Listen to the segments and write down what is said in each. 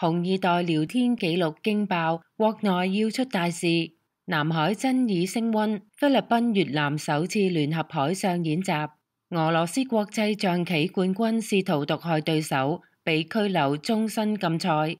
紅二代聊天記錄驚爆，國內要出大事。南海爭議升溫，菲律賓越南首次聯合海上演習。俄羅斯國際象棋冠軍試圖毒害對手，被拘留終身禁賽。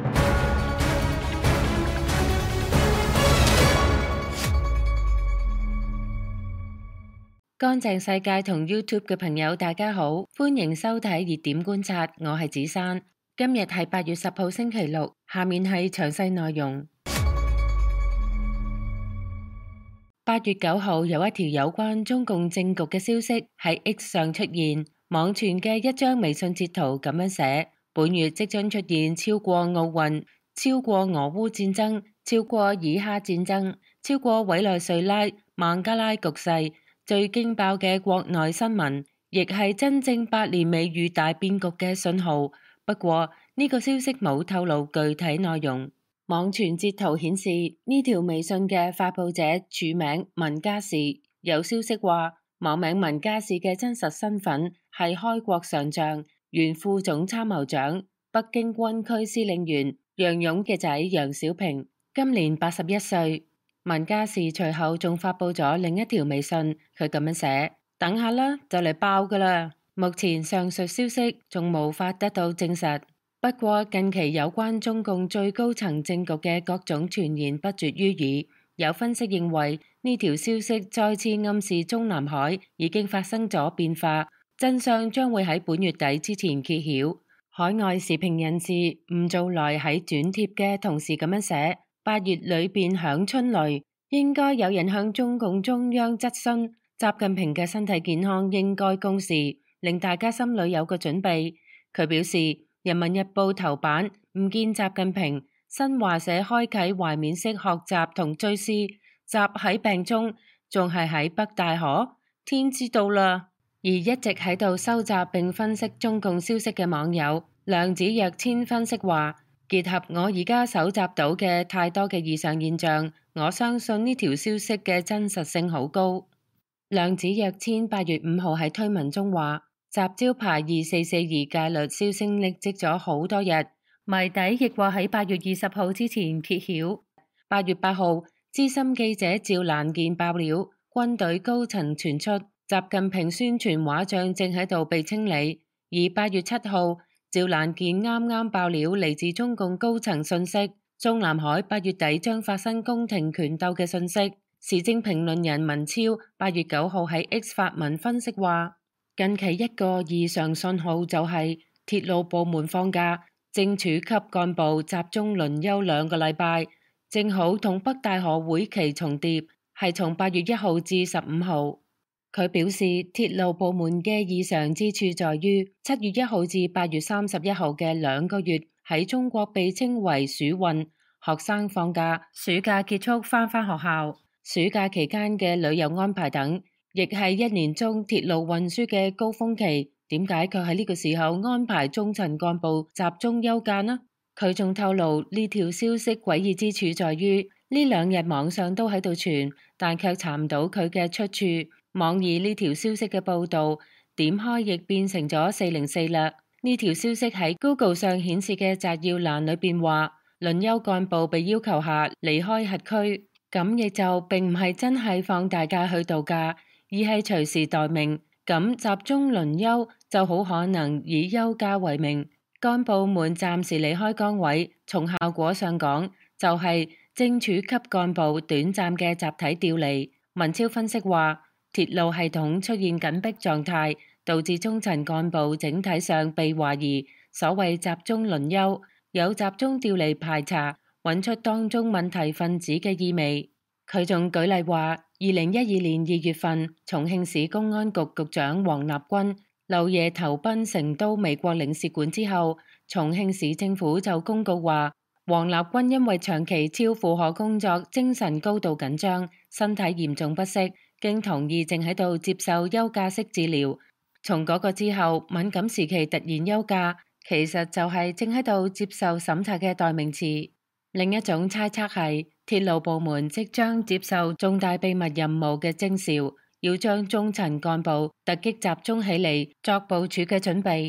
乾淨世界同 YouTube 嘅朋友大家好，歡迎收睇熱點觀察，我係子珊。今日係8月10號星期六，下面係詳細內容。8月9號有一條有關中共政局嘅消息喺 X 上出現，網傳嘅一張微信截圖咁樣寫：本月即將出現超過奧運、超過俄烏戰爭、超過以哈戰爭、超過委內瑞拉、孟加拉局勢最驚爆嘅國內新聞，亦係真正8年未遇大變局嘅信號。不過呢個消息冇透露具體內容。網傳截圖顯示呢條微信嘅發佈者署名文家士，有消息話網名文家士嘅真實身份係開國上將、原副總參謀長、北京軍區司令員楊勇嘅仔楊小平，今年81歲。文家士隨後仲發佈咗另一條微信，佢咁樣寫：等下啦，就嚟爆㗎啦。目前上述消息仲無法得到證實，不過近期有關中共最高層政局嘅各種傳言不絕於耳。有分析認為呢條消息再次暗示中南海已經發生咗變化，真相將會喺本月底之前揭曉。海外時評人士吳造來喺轉貼嘅同時咁樣寫：8月裏邊響春雷，應該有人向中共中央質詢習近平嘅身體健康應該公示，令大家心裏有個準備。佢表示，《人民日報》頭版唔見習近平，新華社開啟懷緬式學習同追思，習喺病中，仲係喺北戴河，天知道啦。而一直喺度收集並分析中共消息嘅網友量子躍遷分析話，結合我而家搜集到嘅太多嘅異常現象，我相信呢條消息嘅真實性好高。量子躍遷8月5號喺推文中話，習招牌2442戒律銷聲匿跡咗好多日，謎底亦話喺8月20號之前揭曉。8月8號，資深記者趙蘭健爆料，軍隊高層傳出習近平宣傳畫像正喺度被清理。而8月7號，趙蘭健啱啱爆料嚟自中共高層信息，中南海8月底將發生宮廷權鬥嘅信息。時政評論人文超8月9號喺 X 發文分析話，近期一個異常信號就係鐵路部門放假，正處級幹部集中輪休2個禮拜，正好同北戴河會期重疊，係從8月1號至15號。佢表示，鐵路部門嘅異常之處在於7月1號至8月31號嘅2個月喺中國被稱為暑運，學生放假，暑假結束返學校，暑假期間嘅旅遊安排等，亦係一年中鐵路運輸嘅高峰期。點解佢喺呢個時候安排中層幹部集中休假呢？佢仲透露呢條消息詭異之處在於呢2日網上都喺度傳，但卻查唔到佢嘅出處。網易呢條消息嘅報導點開亦變成咗404啦。呢條消息喺 Google 上顯示嘅摘要欄裏邊話，輪休幹部被要求下離開轄區，咁亦就並唔係真係放大假去度假，而係隨時待命。咁集中輪休就好可能以休假為名，幹部們暫時離開崗位，從效果上講就係正處級幹部短暫嘅集體調離。文超分析話，鐵路系統出現緊迫狀態，導致中層幹部整體上被懷疑。所謂集中輪休，有集中調離排查，揾出當中問題分子嘅意味。佢仲舉例話，2012年2月份，重慶市公安局局長王立軍漏夜投奔成都美國領事館之後，重慶市政府就公告話，王立軍因為長期超負荷工作，精神高度緊張，身體嚴重不適，經同意正喺度接受休假式治療。從嗰個之後，敏感時期突然休假，其實就係正喺度接受審查嘅代名詞。另一種猜測係鐵路部門即將接受重大秘密任務嘅徵兆，要將中層幹部突擊集中起嚟作部署嘅準備。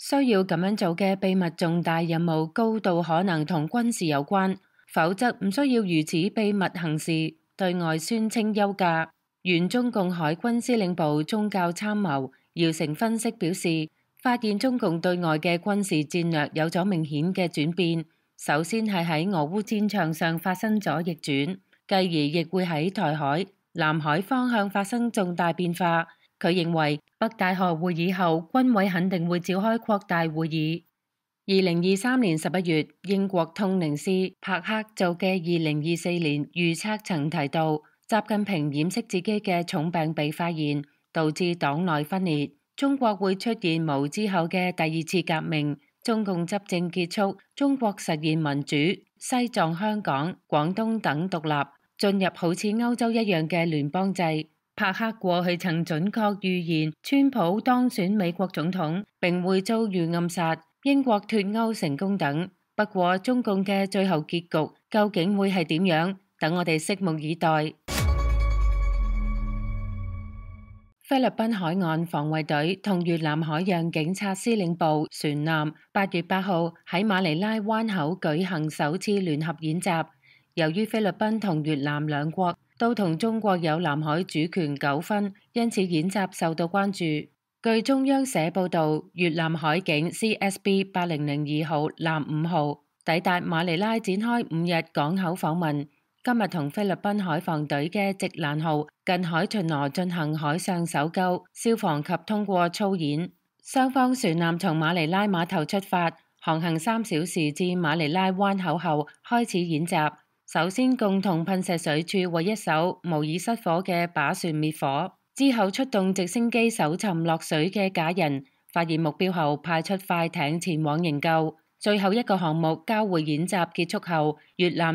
需要咁樣做嘅秘密重大任務高度可能同軍事有關，否則唔需要如此秘密行事，對外宣稱休假。原中共海軍司令部宗教參謀姚成分析表示，發現中共對外嘅軍事戰略有咗明顯嘅轉變，首先係喺俄烏戰場上發生咗逆轉，繼而亦會喺台海、南海方向發生重大變化。佢認為北戴河會議後，軍委肯定會召開擴大會議。2023年11月，英國通靈師柏克做嘅2024年預測曾提到，習近平掩飾自己嘅重病被發現，導致黨內分裂，中國會出現毛之後嘅第二次革命，中共執政結束，中國實現民主，西藏、香港、廣東等獨立，進入好似歐洲一樣嘅聯邦制。柏克過去曾準確預言川普當選美國總統，並會遭遇暗殺、英國脫歐成功等。不過中共嘅最後結局究竟會係點樣？等我哋拭目以待。菲律賓海岸防衛隊同越南海洋警察司令部船艦8月8號喺馬尼拉灣口舉行首次聯合演習。由於菲律賓同越南兩國都同中國有南海主權糾紛，因此演習受到關注。據中央社報道，越南海警 CSB-8002 號艦5號抵達馬尼拉展開5日港口訪問。今日同菲律賓海防隊嘅直蘭號近海巡邏進行海上搜救、消防及通過操演。雙方船艦從馬尼拉碼頭出發，航行3小時至馬尼拉灣口後開始演習。首先共同噴射水柱為一艘模擬失火嘅靶船滅火，之後出動直升機搜尋落水嘅假人，發現目標後派出快艇前往營救。最後一個項目交會演習結束後，越南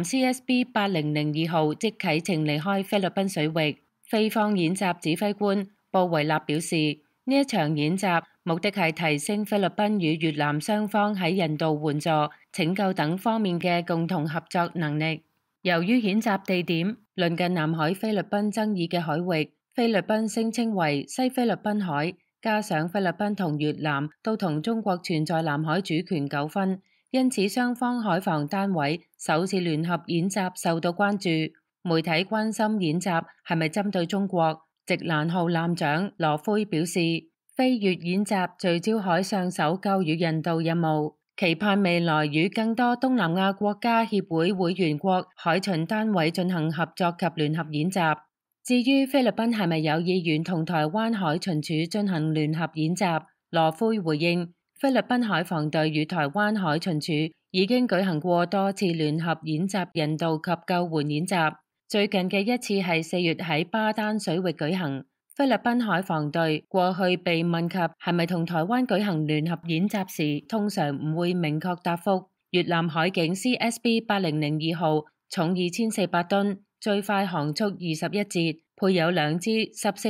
CSB-8002 號即啟程離開菲律賓水域。菲方演習指揮官布維納表示，呢一場演習目的係提升菲律賓與越南雙方喺人道援助、拯救等方面嘅共同合作能力。由於演習地點鄰近南海菲律賓爭議嘅海域，菲律賓聲稱為西菲律賓海，加上菲律賓同越南都同中國存在南海主權糾紛，因此雙方海防單位首次聯合演習受到關注。媒體關心演習係咪針對中國，直蘭號艦長羅輝表示，菲越演習聚焦海上搜救與人道任務，期盼未來與更多東南亞國家協會會員國海巡單位進行合作及聯合演習。至於菲律賓係咪有意願同台灣海巡署進行聯合演習，羅輝回應，菲律賓海防隊與台灣海巡署已經舉行過多次聯合演習人道及救援演習，最近嘅一次係4月喺巴丹水域舉行。菲律賓海防隊過去被問及係咪同台灣舉行聯合演習時，通常唔會明確答覆。越南海警 CSB-8002 號重2400噸，最快航速21節，配有2支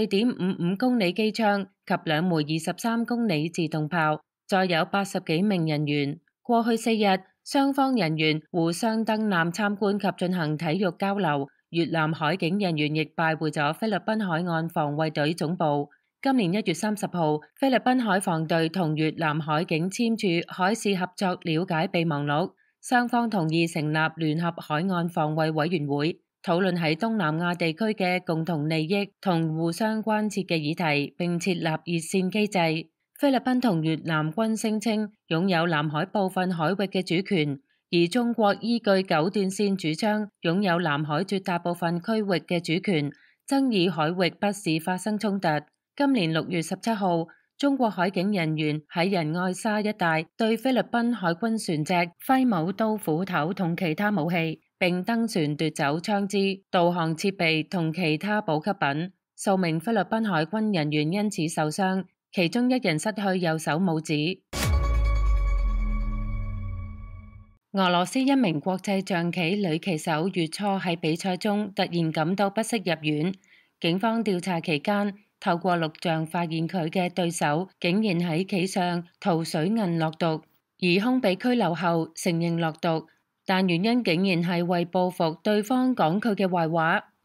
14.55公里機槍及2枚23公里自動炮，載有80幾名人員。過去4日，雙方人員互相登艦參觀及進行體育交流。越南海警人員亦拜會咗菲律賓海岸防衛隊總部。今年1月30號，菲律賓海防隊同越南海警簽署海事合作了解備忘錄，雙方同意成立聯合海岸防衛委員會，討論喺東南亞地區嘅共同利益同互相關切嘅議題，並設立熱線機制。菲律賓同越南均聲稱擁有南海部分海域嘅主權，而中國依據9段線主張擁有南海絕大部分區域嘅主權，爭議海域不時發生衝突。今年6月17號，中國海警人員喺仁愛沙一帶對菲律賓海軍船隻揮舞刀斧頭同其他武器，並登船奪走槍支、導航設備同其他補給品。數名菲律賓海軍人員因此受傷，其中1人失去右手拇指。俄羅斯一名國際象棋女棋手月初喺比賽中突然感到不適入院，警方調查期間透過錄像發現佢嘅對手竟然喺棋上塗水銀落毒，疑兇被拘留後承認落毒，但原因竟然係為報復對方講佢嘅壞話。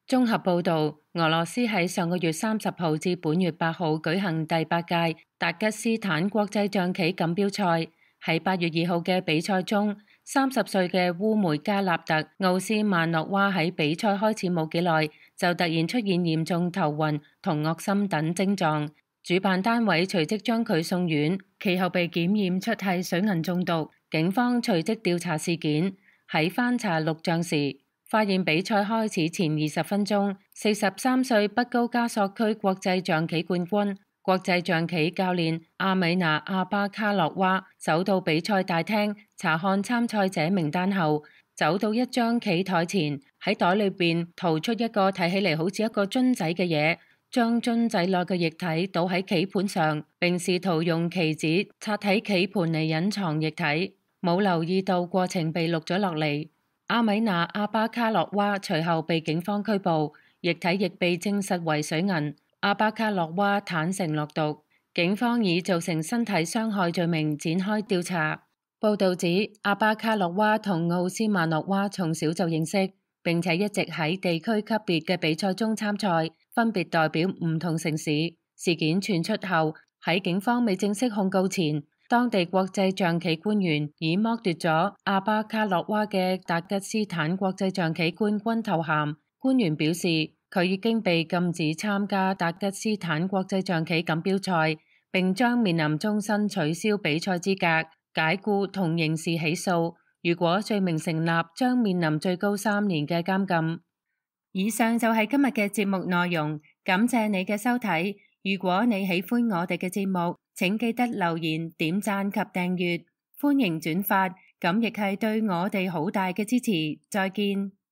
綜合報導，俄羅斯喺上個月30號至本月8號舉行第8屆達吉斯坦國際象棋錦標賽。喺8月2號嘅比賽中，30歲嘅烏梅加納特奧斯曼諾娃喺比賽開始冇幾耐就突然出現嚴重頭暈同噁心等症狀，主辦單位隨即將佢送院，其後被檢驗出係水銀中毒。警方隨即調查事件，喺翻查錄像時，發現比賽開始前20分鐘，43歲北高加索區國際象棋冠軍、國際象棋教練阿米娜阿巴卡洛娃走到比賽大廳查看參賽者名單後，走到一張棋台前，喺袋裏邊掏出一個睇起嚟好似一個樽仔嘅嘢，將樽仔內嘅液體倒喺棋盤上，並試圖用棋子擦喺棋盤嚟隱藏液體，冇留意到過程被錄咗落嚟。阿米娜阿巴卡洛娃隨後被警方拘捕，液體亦被證實為水銀。阿巴卡洛娃坦承落毒，警方以造成身體傷害罪名展開調查。報道指，阿巴卡洛娃同奧斯曼諾娃從小就認識，並且一直喺地區級別嘅比賽中參賽，分別代表唔同城市。事件傳出後，喺警方未正式控告前，當地國際象棋官員已剝奪咗阿巴卡洛娃嘅達吉斯坦國際象棋冠軍頭銜。官員表示，佢已經被禁止參加達吉斯坦國際象棋錦標賽，並將面臨終身取消比賽資格、解雇同刑事起訴。如果罪名成立，將面臨最高3年嘅監禁。以上就係今日嘅節目內容，感謝你嘅收睇。如果你喜歡我哋嘅節目，請記得留言、點讚及訂閱，歡迎轉發，咁亦係對我哋好大嘅支持。再見。